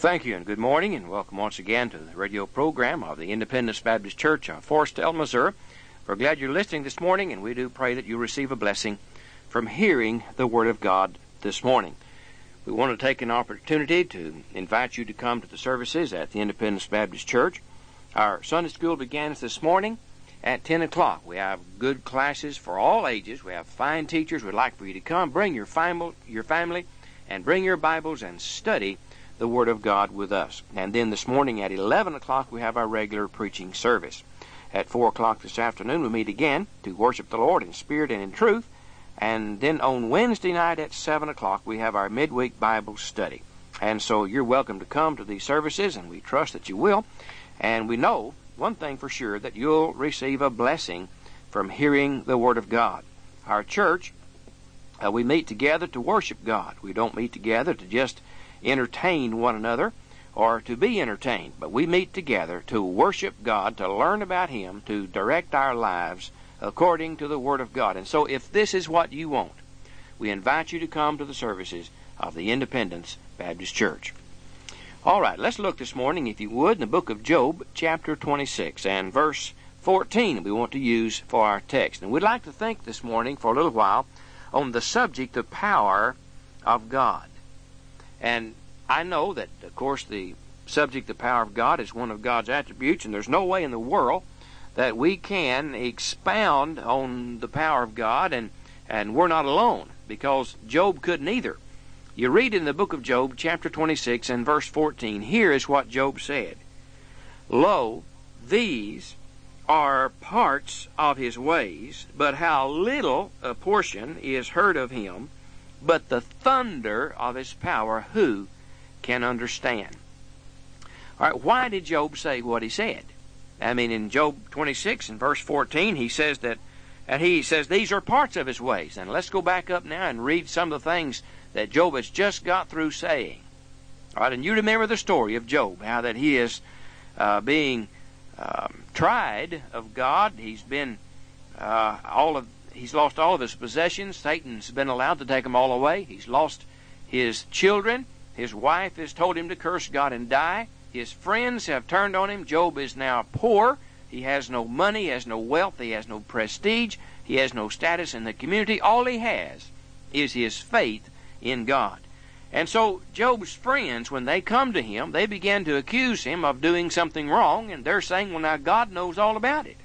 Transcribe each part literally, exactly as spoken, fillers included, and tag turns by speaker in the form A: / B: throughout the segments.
A: Thank you, and good morning, and welcome once again to the radio program of the Independence Baptist Church of Forestell, Missouri. We're glad you're listening this morning, and we do pray that you receive a blessing from hearing the Word of God this morning. We want to take an opportunity to invite you to come to the services at the Independence Baptist Church. Our Sunday school began this morning at ten o'clock. We have good classes for all ages. We have fine teachers. We'd like for you to come. Bring your family, your family, and bring your Bibles and study the Word of God with us. And then this morning at eleven o'clock we have our regular preaching service. At four o'clock this afternoon we meet again to worship the Lord in spirit and in truth. And then on Wednesday night at seven o'clock we have our midweek Bible study. And so you're welcome to come to these services, and we trust that you will. And we know one thing for sure, that you'll receive a blessing from hearing the Word of God. Our church, uh, we meet together to worship God. We don't meet together to just entertain one another or to be entertained, but we meet together to worship God, to learn about Him, to direct our lives according to the Word of God. And so if this is what you want, we invite you to come to the services of the Independence Baptist Church. All right, let's look this morning, if you would, in the book of Job, chapter twenty-six, and verse fourteen we want to use for our text. And we'd like to think this morning for a little while on the subject of power of God. And I know that, of course, the subject, the power of God, is one of God's attributes, and there's no way in the world that we can expound on the power of God, and, and we're not alone, because Job couldn't either. You read in the book of Job, chapter twenty-six, and verse fourteen, here is what Job said. Lo, these are parts of his ways, but how little a portion is heard of him, but the thunder of his power, who can understand? All right, why did Job say what he said? I mean, in Job twenty-six and verse fourteen, he says that, and he says these are parts of his ways. And let's go back up now and read some of the things that Job has just got through saying. All right, and you remember the story of Job, how that he is uh, being um, tried of God. He's been uh, all of He's lost all of his possessions. Satan's been allowed to take them all away. He's lost his children. His wife has told him to curse God and die. His friends have turned on him. Job is now poor. He has no money, he has no wealth, he has no prestige, he has no status in the community. All he has is his faith in God. And so Job's friends, when they come to him, they begin to accuse him of doing something wrong, and they're saying, well, now God knows all about it.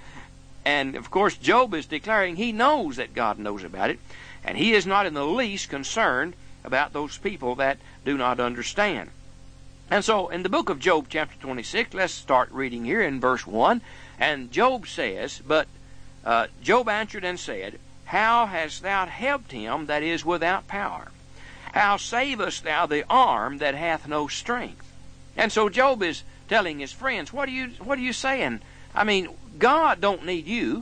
A: And, of course, Job is declaring he knows that God knows about it, and he is not in the least concerned about those people that do not understand. And so, in the book of Job, chapter twenty-six, let's start reading here in verse one. And Job says, But uh, Job answered and said, How hast thou helped him that is without power? How savest thou the arm that hath no strength? And so Job is telling his friends, What are you, what are you saying? I mean, God don't need you.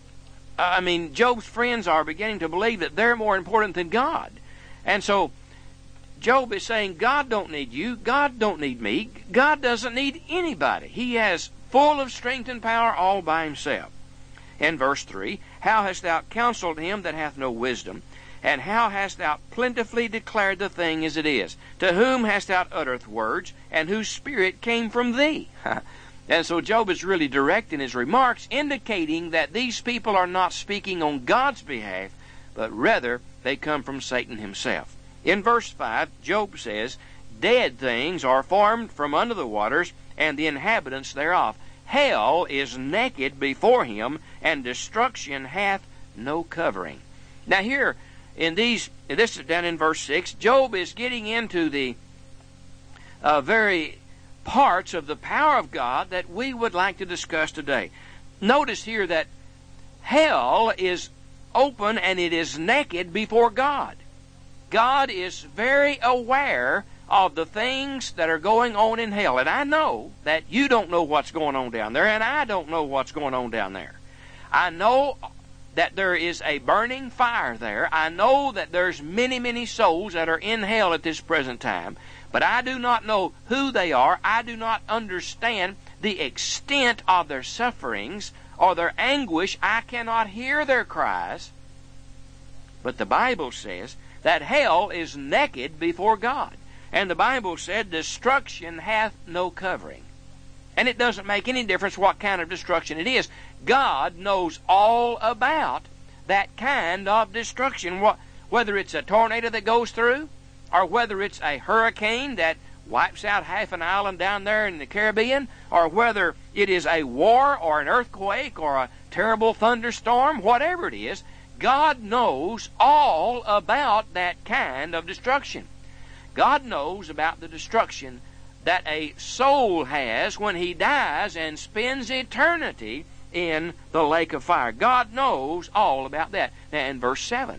A: I mean, Job's friends are beginning to believe that they're more important than God. And so Job is saying, God don't need you. God don't need me. God doesn't need anybody. He has full of strength and power all by himself. In verse three, How hast thou counseled him that hath no wisdom? And how hast thou plentifully declared the thing as it is? To whom hast thou uttered words, and whose spirit came from thee? And so Job is really direct in his remarks, indicating that these people are not speaking on God's behalf, but rather they come from Satan himself. In verse five, Job says, Dead things are formed from under the waters, and the inhabitants thereof. Hell is naked before him, and destruction hath no covering. Now here, in these, this is down in verse six, Job is getting into the uh, very parts of the power of God that we would like to discuss today. Notice here that hell is open and it is naked before God. God is very aware of the things that are going on in hell. And I know that you don't know what's going on down there, and I don't know what's going on down there. I know that there is a burning fire there. I know that there's many, many souls that are in hell at this present time. But I do not know who they are. I do not understand the extent of their sufferings or their anguish. I cannot hear their cries. But the Bible says that hell is naked before God. And the Bible said, destruction hath no covering. And it doesn't make any difference what kind of destruction it is. God knows all about that kind of destruction. What, whether it's a tornado that goes through, or whether it's a hurricane that wipes out half an island down there in the Caribbean, or whether it is a war or an earthquake or a terrible thunderstorm, whatever it is, God knows all about that kind of destruction. God knows about the destruction that a soul has when he dies and spends eternity in the lake of fire. God knows all about that. Now in verse seven,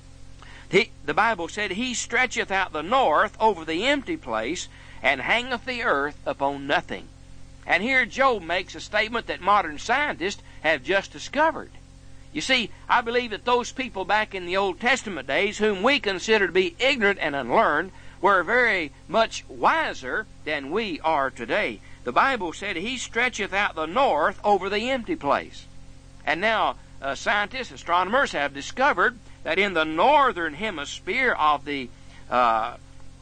A: he, the Bible said, He stretcheth out the north over the empty place, and hangeth the earth upon nothing. And here Job makes a statement that modern scientists have just discovered. You see, I believe that those people back in the Old Testament days, whom we consider to be ignorant and unlearned, were very much wiser than we are today. The Bible said, He stretcheth out the north over the empty place. And now uh, scientists, astronomers have discovered that in the northern hemisphere of the uh,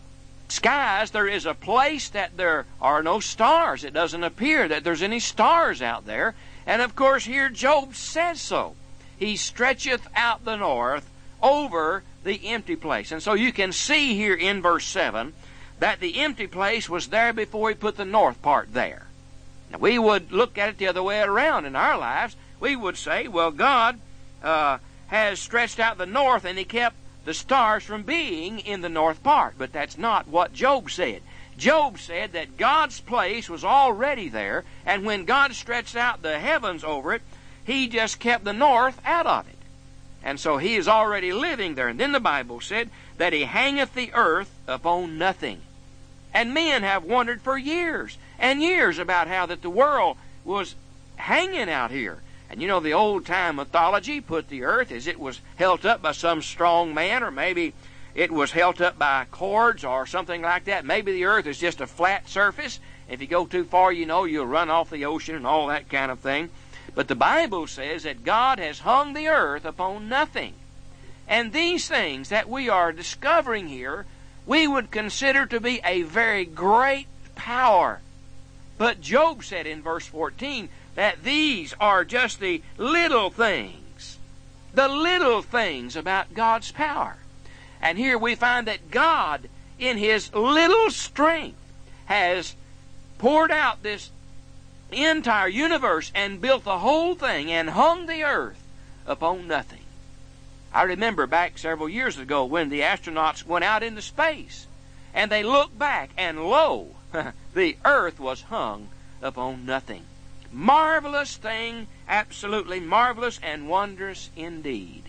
A: skies, there is a place that there are no stars. It doesn't appear that there's any stars out there. And of course here Job says so. He stretcheth out the north over the empty place. And so you can see here in verse seven that the empty place was there before he put the north part there. Now we would look at it the other way around in our lives. We would say, well, God uh, has stretched out the north and He kept the stars from being in the north part. But that's not what Job said. Job said that God's place was already there, and when God stretched out the heavens over it, He just kept the north out of it. And so He is already living there. And then the Bible said that He hangeth the earth upon nothing. And men have wondered for years and years about how that the world was hanging out here. And you know, the old-time mythology put the earth as it was held up by some strong man, or maybe it was held up by cords or something like that. Maybe the earth is just a flat surface. If you go too far, you know, you'll run off the ocean and all that kind of thing. But the Bible says that God has hung the earth upon nothing. And these things that we are discovering here, we would consider to be a very great power. But Job said in verse fourteen that these are just the little things, the little things about God's power. And here we find that God, in His little strength, has poured out this entire universe and built the whole thing and hung the earth upon nothing. I remember back several years ago when the astronauts went out into space and they looked back and lo, the earth was hung upon nothing. Marvelous thing, absolutely marvelous and wondrous indeed.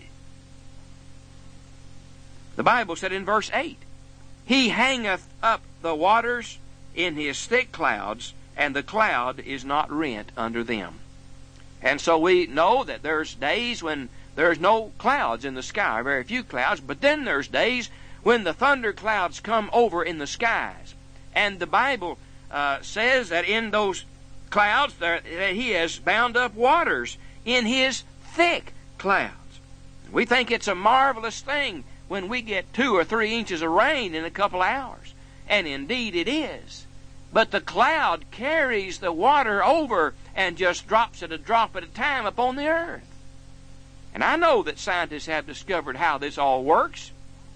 A: The Bible said in verse eight, He hangeth up the waters in His thick clouds, and the cloud is not rent under them. And so we know that there's days when there's no clouds in the sky, very few clouds, but then there's days when the thunder clouds come over in the skies. And the Bible uh, says that in those clouds there, that He has bound up waters in His thick clouds. We think it's a marvelous thing when we get two or three inches of rain in a couple hours. And indeed it is. But the cloud carries the water over and just drops it a drop at a time upon the earth. And I know that scientists have discovered how this all works.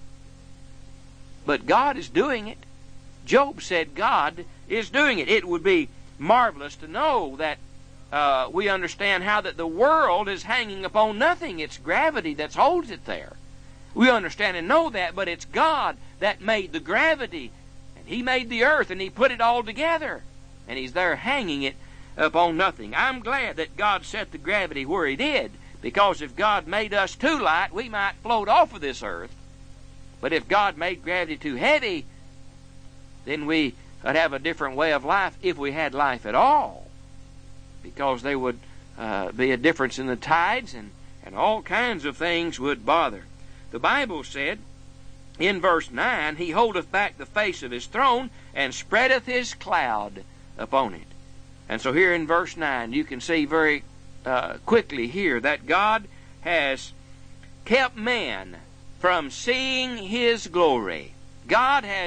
A: But God is doing it. Job said God is doing it. It would be marvelous to know that uh, we understand how that the world is hanging upon nothing. It's gravity that holds it there. We understand and know that, but it's God that made the gravity. And He made the earth, and He put it all together. And He's there hanging it upon nothing. I'm glad that God set the gravity where He did, because if God made us too light, we might float off of this earth. But if God made gravity too heavy, then we would have a different way of life, if we had life at all. Because there would uh, be a difference in the tides, and, and all kinds of things would bother. The Bible said in verse nine, He holdeth back the face of His throne, and spreadeth His cloud upon it. And so here in verse nine, you can see very uh, quickly here that God has kept man from seeing His glory. God has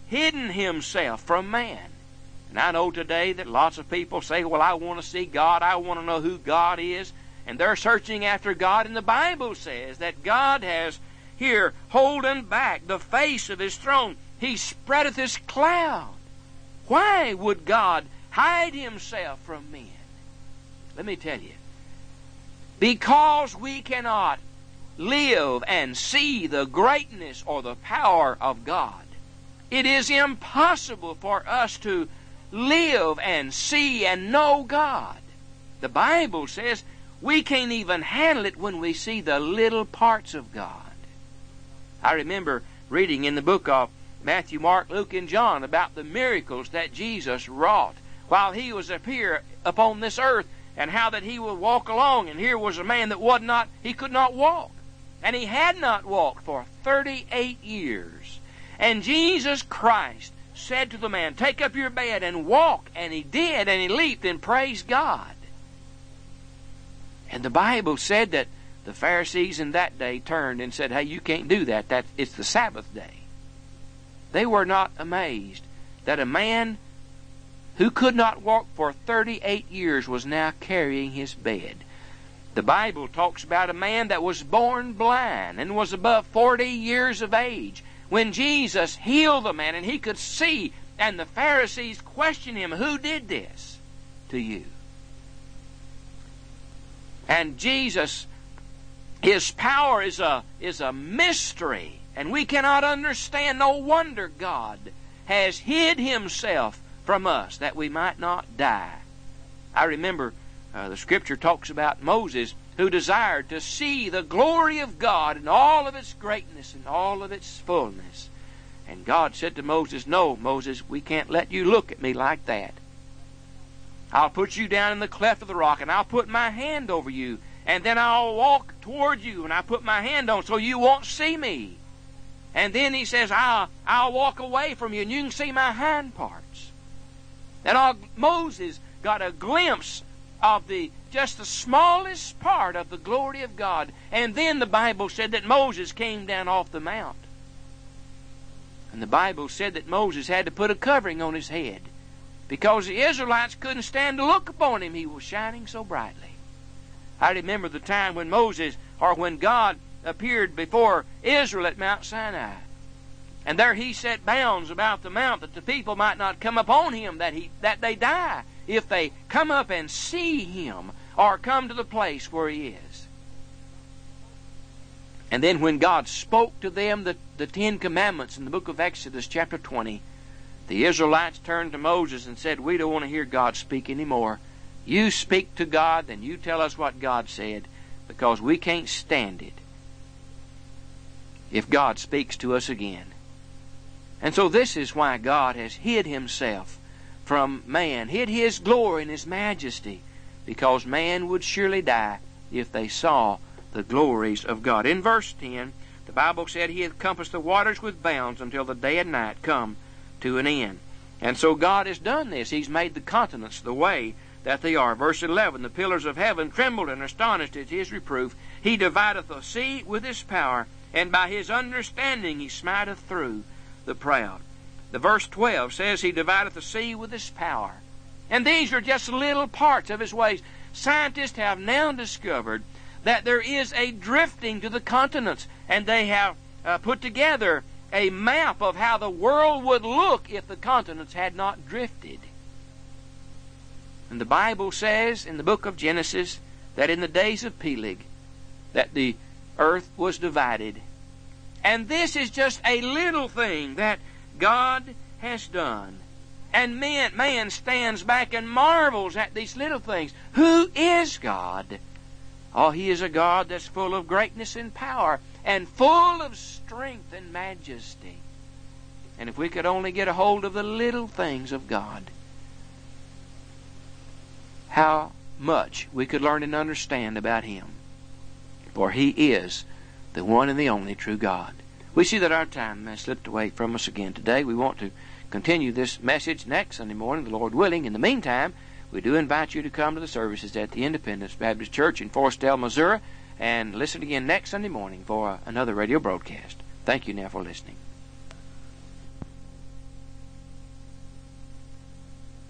A: hidden himself from man. And I know today that lots of people say, well, I want to see God. I want to know who God is. And they're searching after God. And the Bible says that God has here holden back the face of his throne. He spreadeth his cloud. Why would God hide himself from men? Let me tell you. Because we cannot live and see the greatness or the power of God. It is impossible for us to live and see and know God. The Bible says we can't even handle it when we see the little parts of God. I remember reading in the book of Matthew, Mark, Luke, and John about the miracles that Jesus wrought while he was up here upon this earth, and how that he would walk along, and here was a man that was not, he could not walk. And he had not walked for thirty-eight years. And Jesus Christ said to the man, take up your bed and walk. And he did, and he leaped and praised God. And the Bible said that the Pharisees in that day turned and said, hey, you can't do that. That it's the Sabbath day. They were not amazed that a man who could not walk for thirty-eight years was now carrying his bed. The Bible talks about a man that was born blind and was above forty years of age. When Jesus healed the man and he could see, and the Pharisees questioned him, who did this to you? And Jesus, his power is a, is a mystery, and we cannot understand. No wonder God has hid himself from us, that we might not die. I remember uh, the Scripture talks about Moses, who desired to see the glory of God in all of its greatness and all of its fullness. And God said to Moses, no, Moses, we can't let you look at me like that. I'll put you down in the cleft of the rock, and I'll put my hand over you, and then I'll walk toward you, and I put my hand on so you won't see me. And then he says, I'll, I'll walk away from you, and you can see my hind parts. And all, Moses got a glimpse of the just the smallest part of the glory of God. And then the Bible said that Moses came down off the mount. And the Bible said that Moses had to put a covering on his head, because the Israelites couldn't stand to look upon him. He was shining so brightly. I remember the time when Moses, or when God appeared before Israel at Mount Sinai. And there he set bounds about the mount, that the people might not come upon him, that he that they die if they come up and see him, or come to the place where he is. And then when God spoke to them the, the Ten Commandments in the book of Exodus chapter twenty, the Israelites turned to Moses and said, we don't want to hear God speak anymore. You speak to God, then you tell us what God said, because we can't stand it if God speaks to us again. And so this is why God has hid himself from man, hid his glory and his majesty, because man would surely die if they saw the glories of God. In verse ten, the Bible said he hath compassed the waters with bounds until the day and night come to an end. And so God has done this. He's made the continents the way that they are. Verse eleven, the pillars of heaven trembled and astonished at his reproof. He divideth the sea with his power, and by his understanding he smiteth through the proud. The verse twelve says he divideth the sea with his power. And these are just little parts of his ways. Scientists have now discovered that there is a drifting to the continents, and they have uh, put together a map of how the world would look if the continents had not drifted. And the Bible says in the book of Genesis that in the days of Peleg that the earth was divided. And this is just a little thing that God has done. And man, man stands back and marvels at these little things. Who is God? Oh, he is a God that's full of greatness and power, and full of strength and majesty. And if we could only get a hold of the little things of God, how much we could learn and understand about him. For he is the one and the only true God. We see that our time has slipped away from us again today. We want to continue this message next Sunday morning, the Lord willing. In the meantime, we do invite you to come to the services at the Independence Baptist Church in Forestell, Missouri, and listen again next Sunday morning for another radio broadcast. Thank you now for listening.